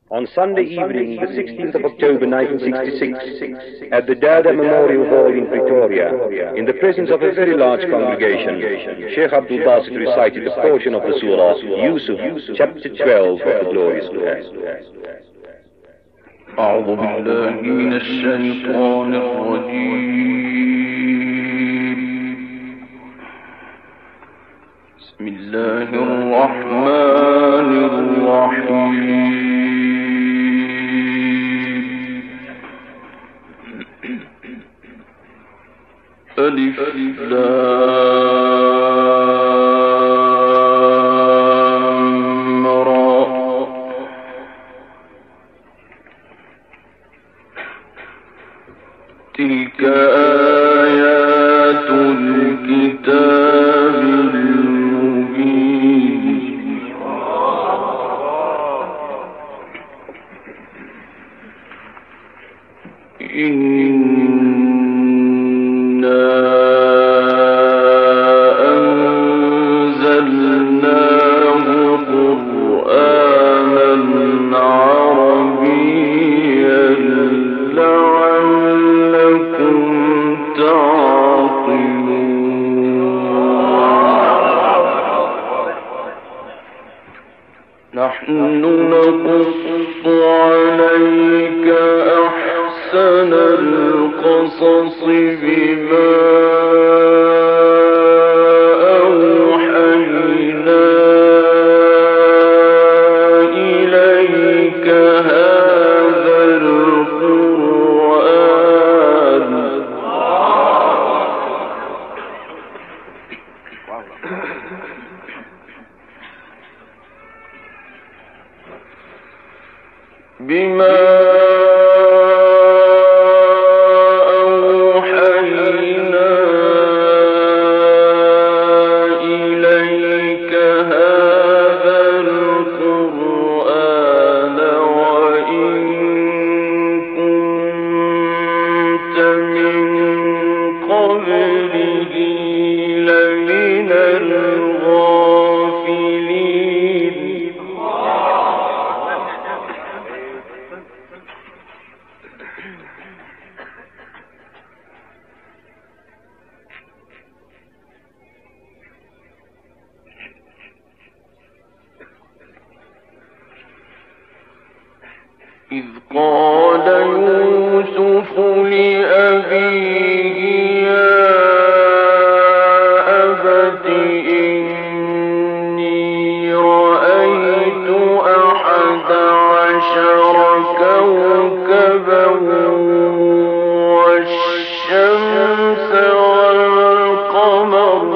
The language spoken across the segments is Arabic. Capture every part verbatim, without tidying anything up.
On Sunday evening, the sixteenth of October nineteen sixty-six, at the Dada Memorial Hall in Pretoria, in the presence of a very large congregation, Sheikh Abdul Basit recited a portion of the Surah Yusuf, chapter twelve of the glorious Quran. أعوذ بالله من الشيطان الرجيم. بسم الله الرحمن الرحيم. ألف لام را تلك آيات الكتاب المبين. نحن نقص عليك أحسن القصص بما أوحينا إليك هذا القرآن بما أوحينا إليك هذا القرآن وإن كنت من قبله لمن الغافلين. إذ قال يوسف لأبيه يا أبت إني رأيت أحد عشر كوكبا والشمس والقمر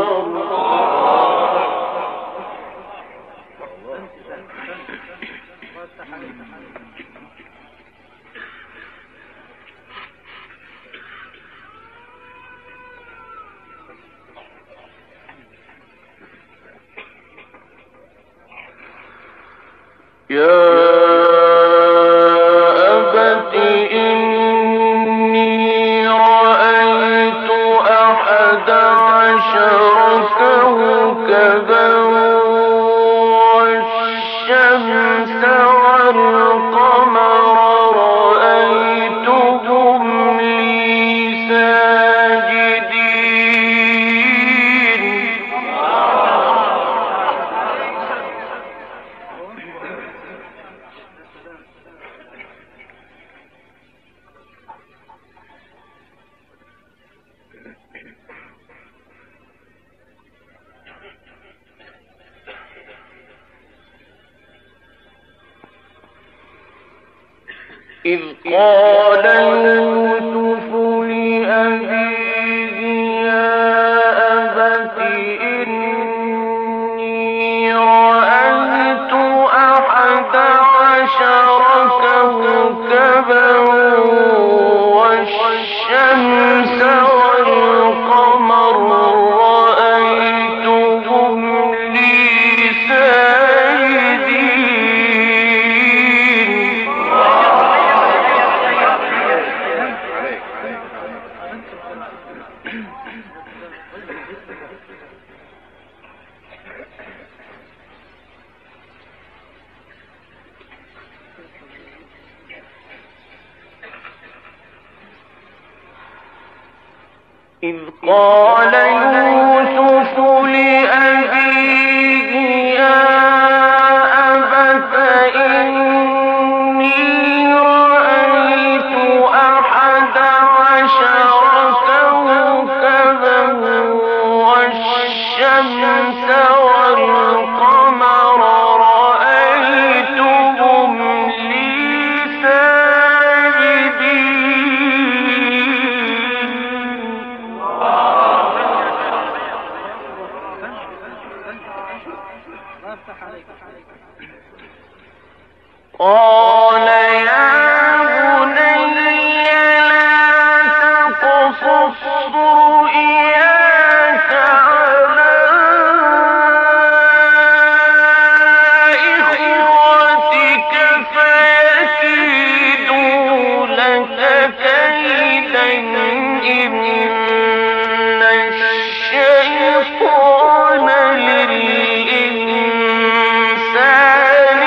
يا أبت إني رأيت أحد عشر كوكبا والشمس والقمر رأيتهم لي ساجدين. إذ قال يوسف لأبيه يا أبت إني رأيت أحد عشر كوكبا والشمس والقمر رأيتهم لي ساجدين. إذ قال يوسف لأبيه يا أبت إني رأيت أحد عشر كوكبا والشمس والقمر رأيتهم لي قال يا بني لا تقصص رؤياك على إخوتك فيكيدوا لك كيدا إن الشيطان للإنسان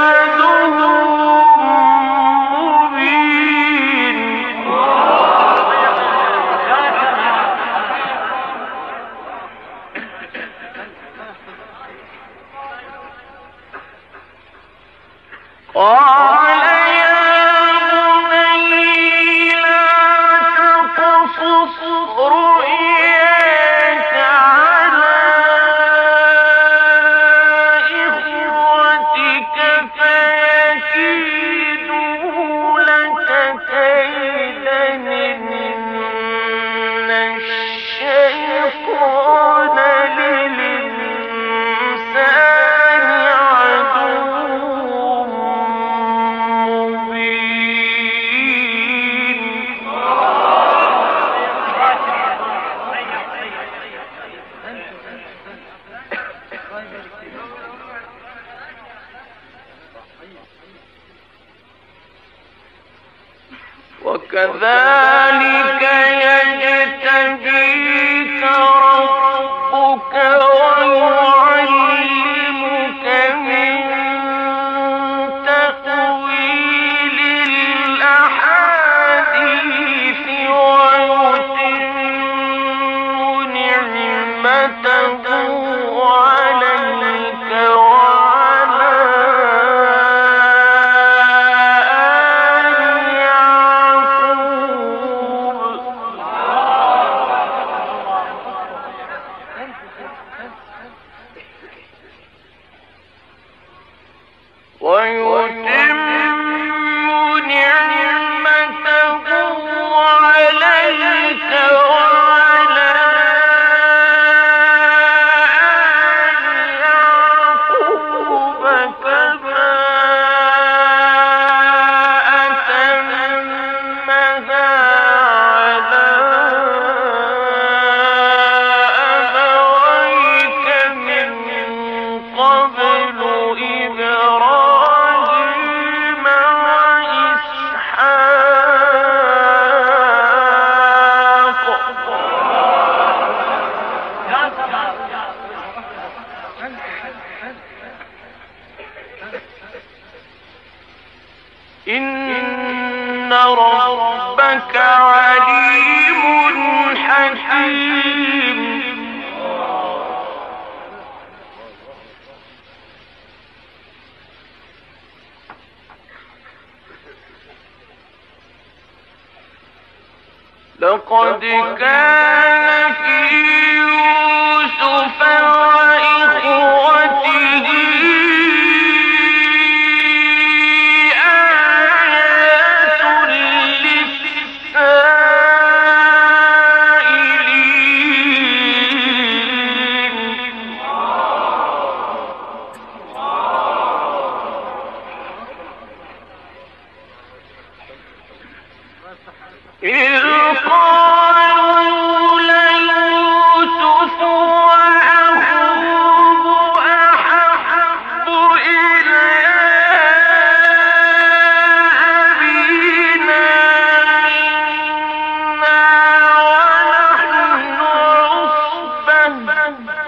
قال يا بني لا تقصص رؤياك على إخوتك فيكيدوا لك كيدا إن الشيطان للإنسان عدو مبين وكذلك يجتبيك ربك ويعلمك من تأويل الأحاديث ويتم نعمته عليك وعلى آل يعقوب ويتم نعمته عليك وعلى آل يعقوب كما أتمها على أبويك من قبل إبراهيم وإسحاق إن ربك عليم حكيم لقد كان في يوسف وإخوته آيات للسائلين إذ قالوا ليوسف وأخوه أحب إلى أبينا منا ونحن عصبة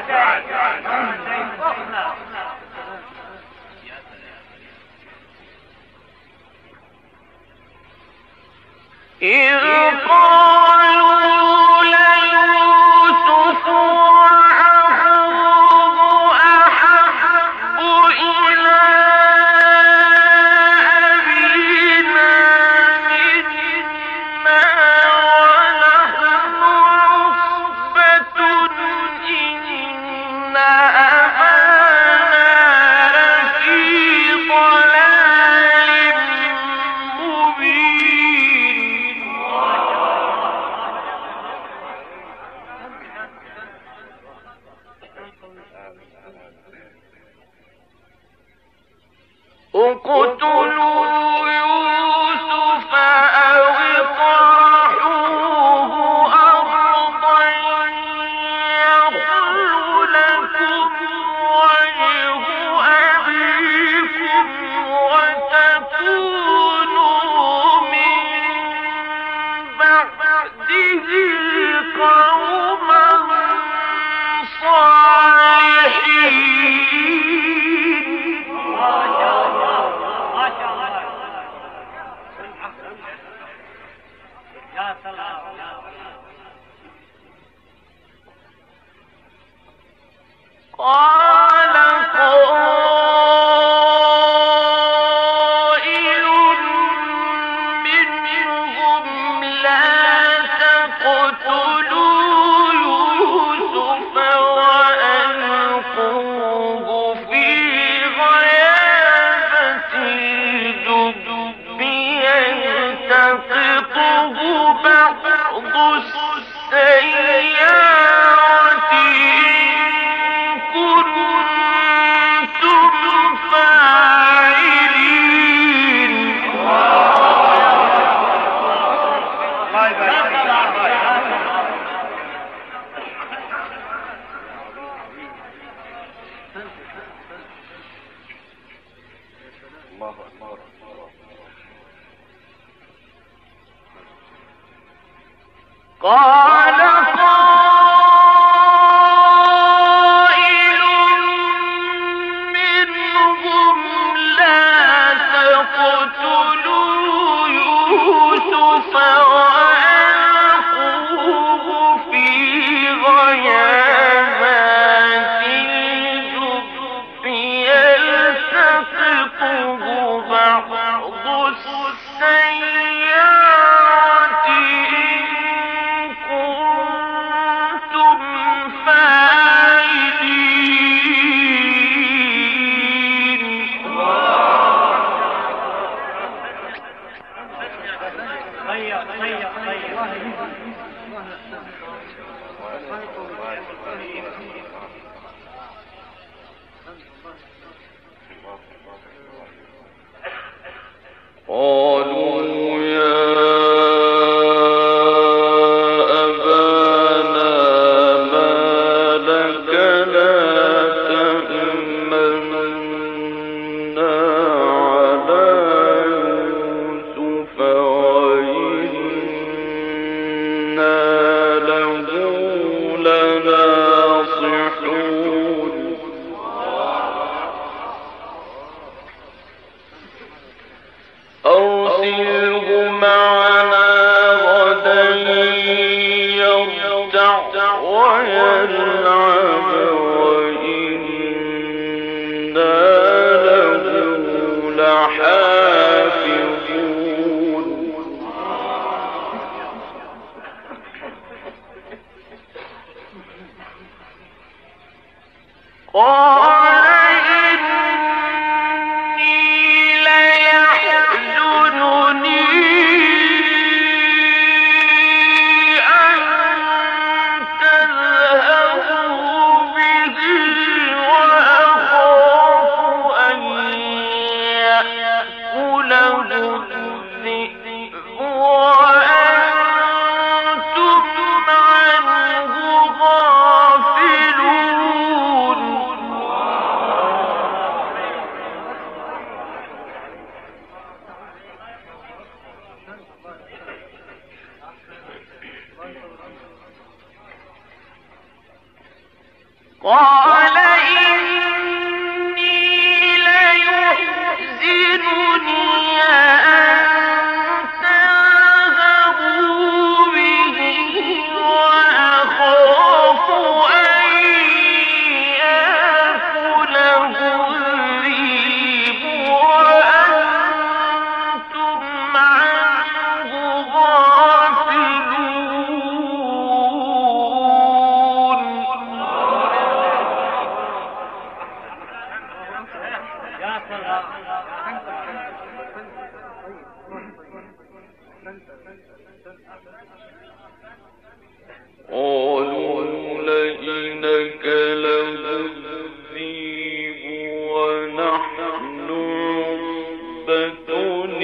غافلون قال إني ليحزنني أن تذهبوا به وأخاف أن يأكله الذئب وأنتم عنه غافلون. قالوا لئن أكله الذئب ونحن عصبة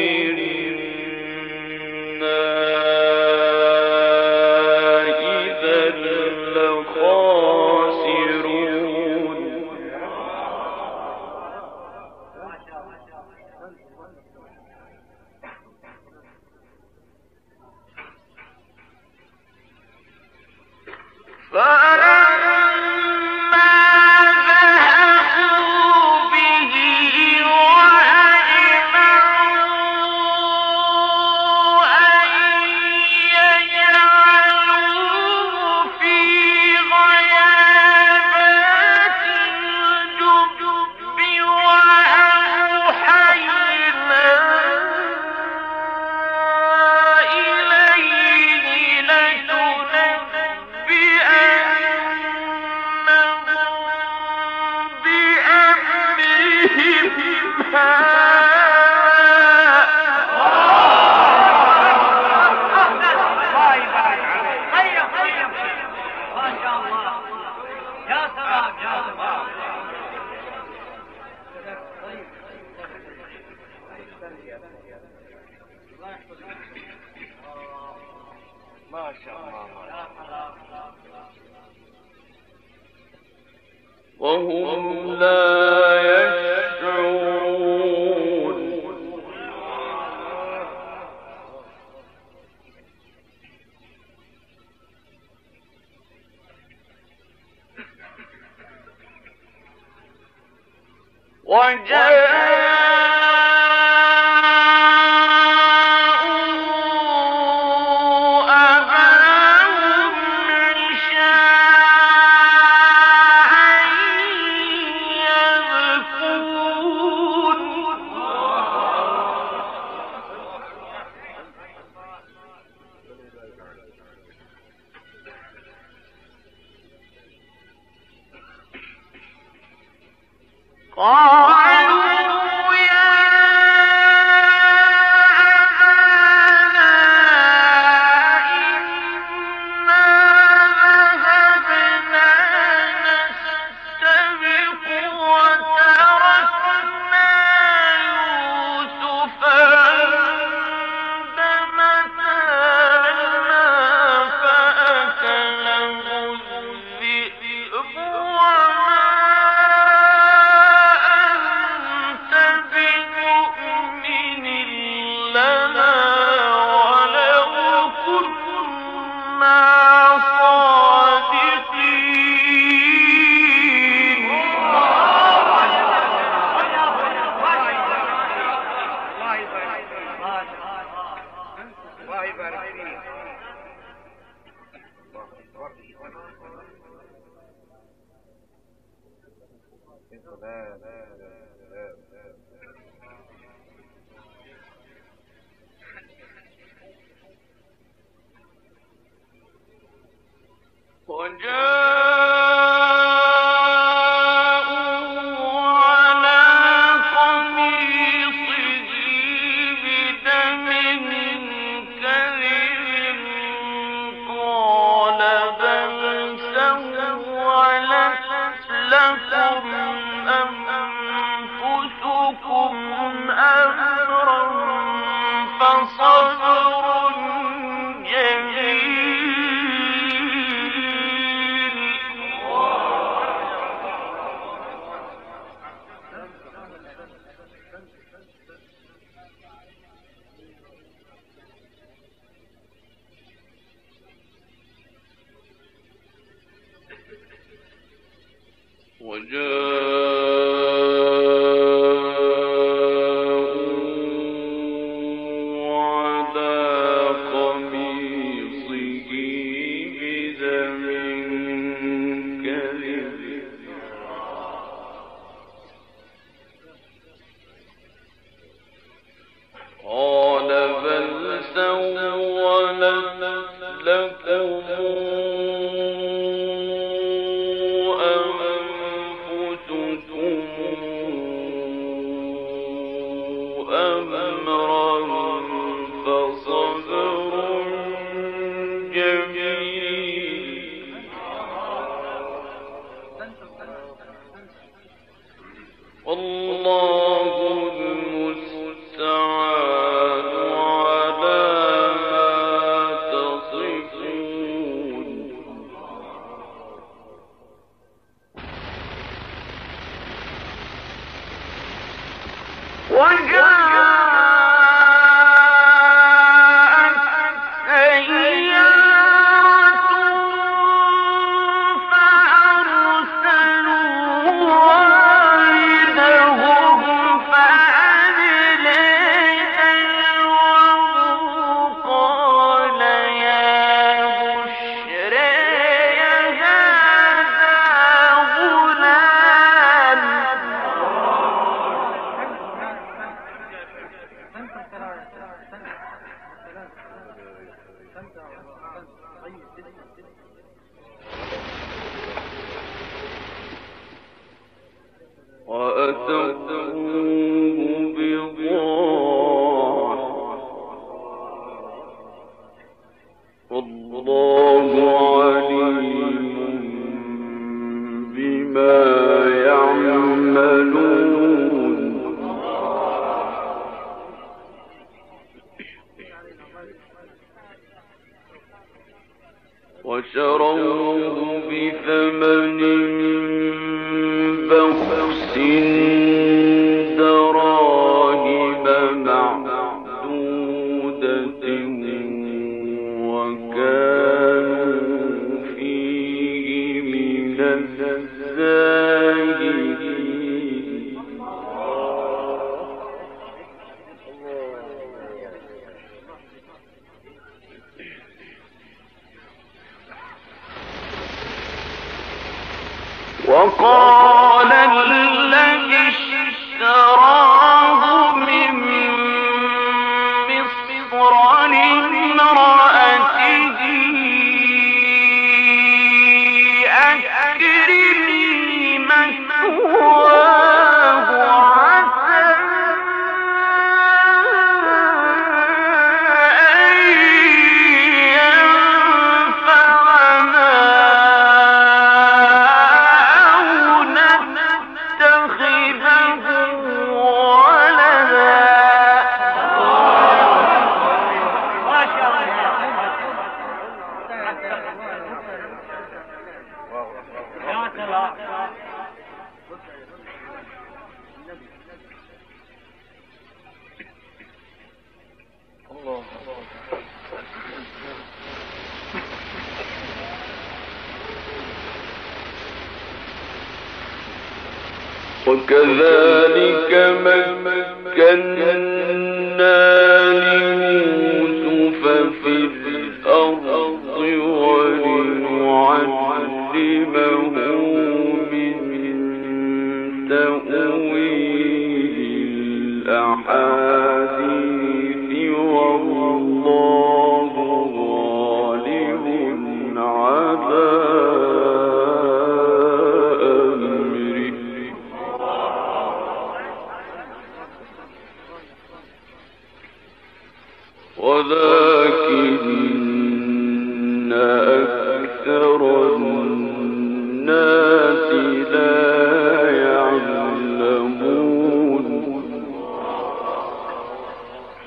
إنا إذا لخاسرون. فلما ذهبوا به وأجمعوا أن يجعلوه في غيابات الجب وأوحينا إليه لتنبئنهم بأمرهم وهم لا يشعرون. وجاءوا أباهم عشاء يبكون. قالوا يا أبانا إنا ذهبنا نستبق وتركنا يوسف عند متاعنا فأكله الذئب وما أنت بمؤمن لنا ولو كنا صادقين. وجاءوا على قميصه بدم كذب قال بل سولت لكم أنفسكم أمرا فصبر جميل. وقال الذي اشتراه من مصر لامرأته أكرمي مثواه عسى أن ينفعنا أو نتخذه ولدا. وكذلك مكنا ليوسف في الأرض ولنعلمه من تأويل الأحاديث والله غالب على ولكن أكثر الناس لا يعلمون.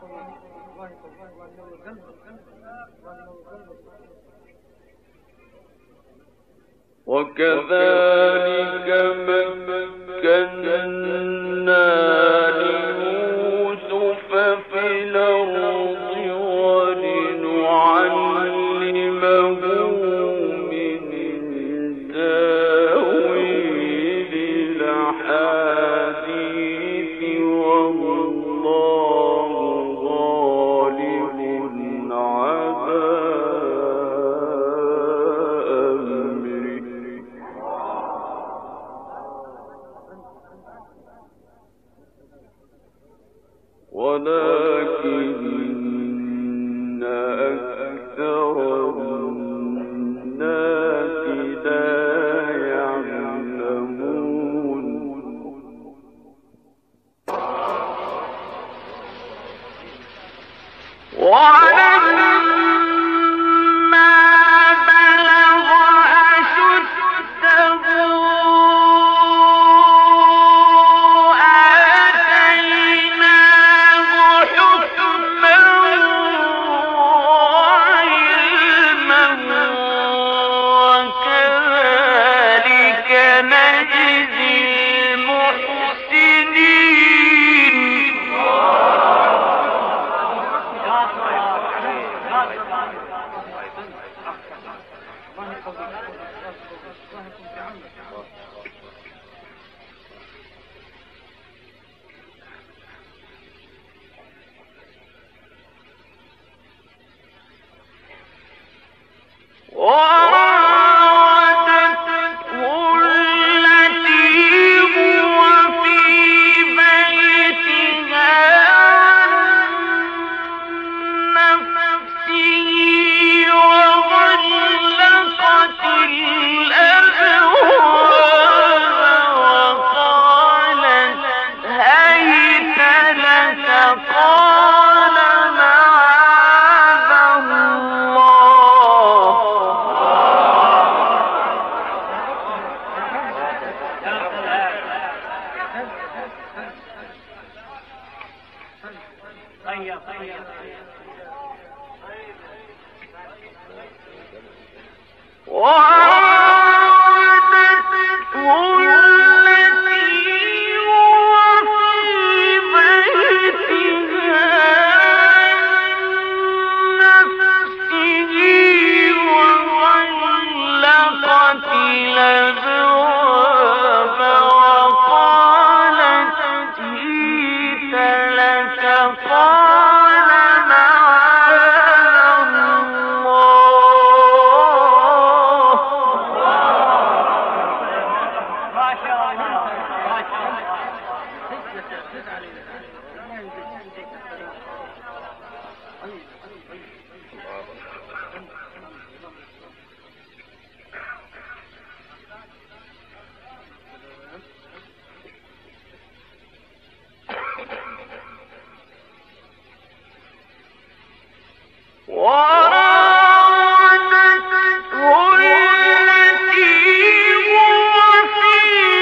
وكذلك مكنا ليوسف في الأرض ولنعلمه من تأويل الأحاديث والله غالب على أمره ولكن أكثر الناس لا يعلمون ولما بلغ أشده آتيناه حكما وعلما وكذلك نجزي المحسنين. وراودته التي هو في بيتها عن نفسه وغلقت الأبواب وقالت هيت لك قال معاذ الله. وراودته التي هو في بيتها عن نفسه وغلقت الأبواب وقالت هيت لك قال معاذ الله. ما شاء الله ما شاء الله. وراودته التي هو في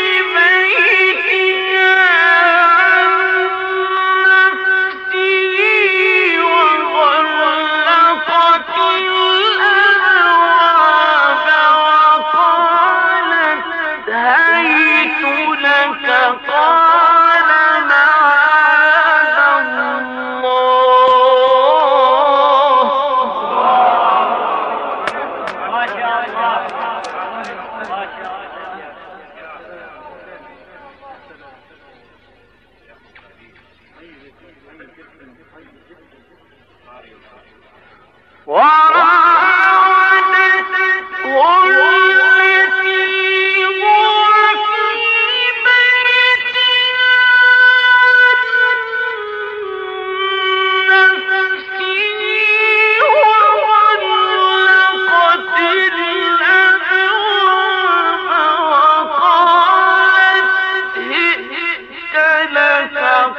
بيتها عن نفسه وغلقت الأبواب وقالت هيت لك قال معاذ الله. ما شاء الله ما شاء الله. وراودته التي هو في بيتها عن نفسه وغلقت الأبواب وقالت هئت لك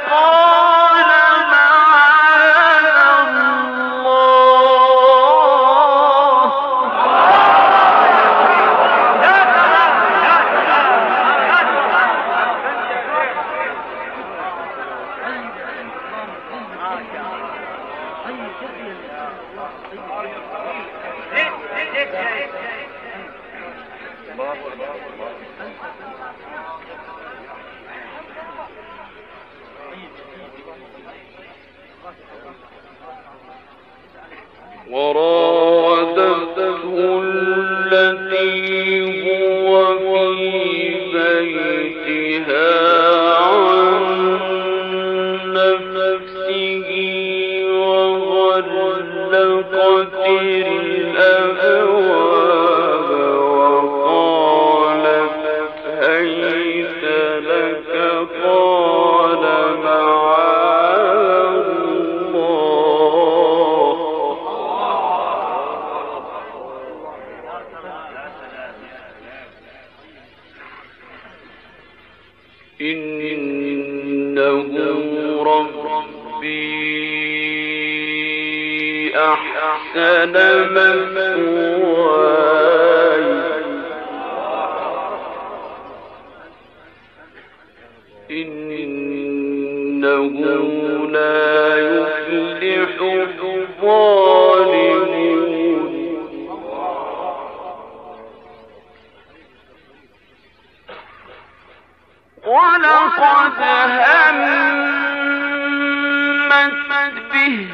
قال معاذ الله. وراودته التي هو في بيتها عن نفسه وغلقت الأبواب وقالت هيت لك قال معاذ الله إنه ربي أحسن مثواي إنه لا يفلح الظالمون ولقد همت به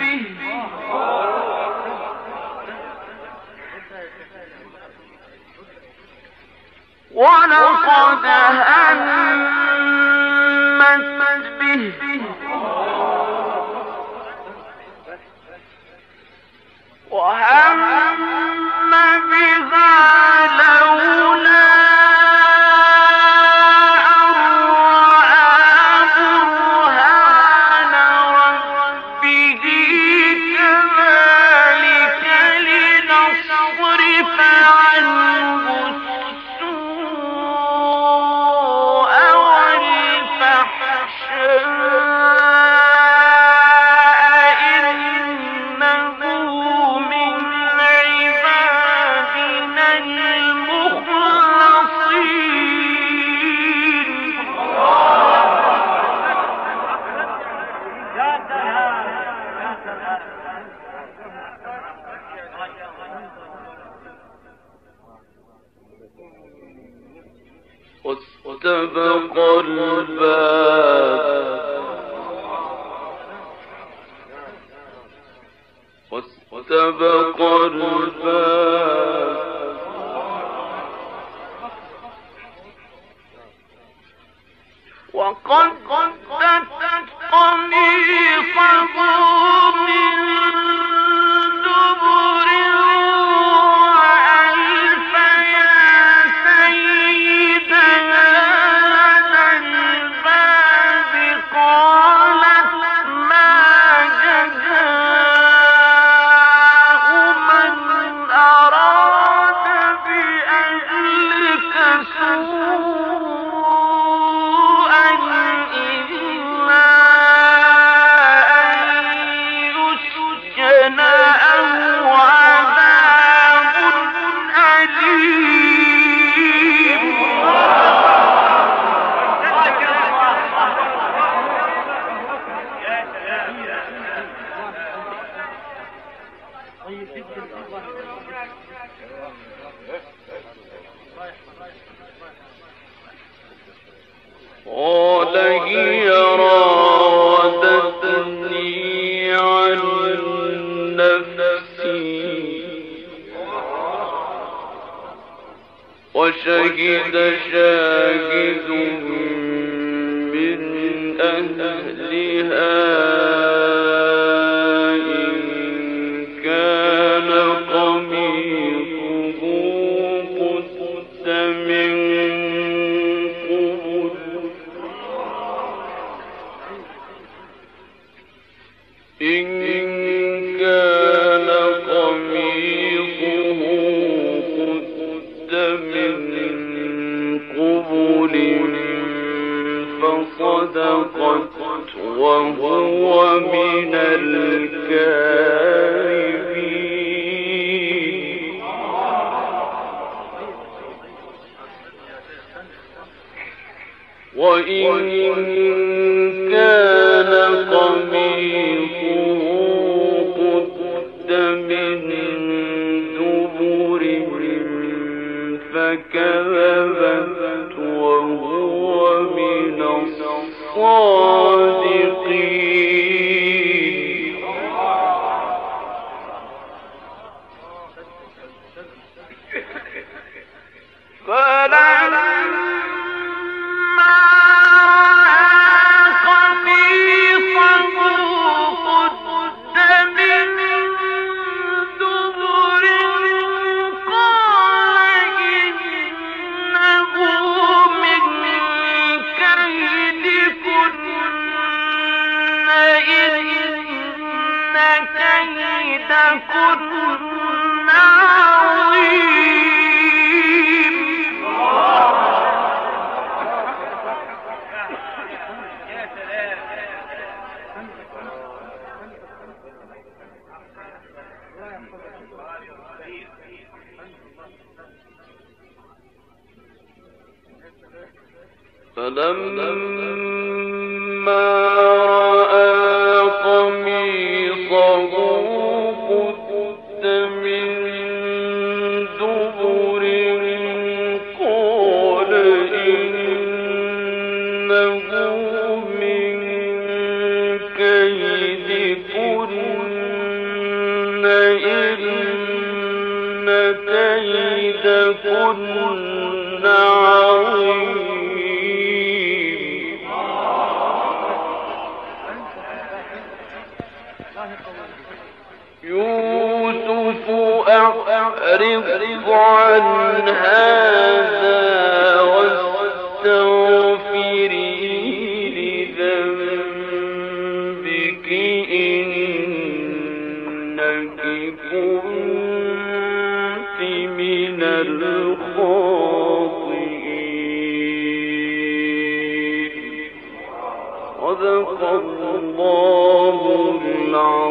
ولقد همت به وهم بها لولا واستبق الباب واستبق الباب وقدت قميصه من دبر وألف يا سيدنا لدى الباب قالت ما جزاء من أراد بأهلك سوءا إلا أن يسجن أو عذاب أليم. قال هي راودتني عن نفسي وشهد شاهد من أهلها إن كان قميصه قد من إن كان قميصه قد من قبل فصدقت وهو كيدكن عظيم. فلما رأى قميصه قد من دبر قال إنه من كيدكن إن كيدكن عظيم. يوسف أعرض عن هذا واستغفري لذنبك إنك كنت من الخاطئين. صدق الله العظيم.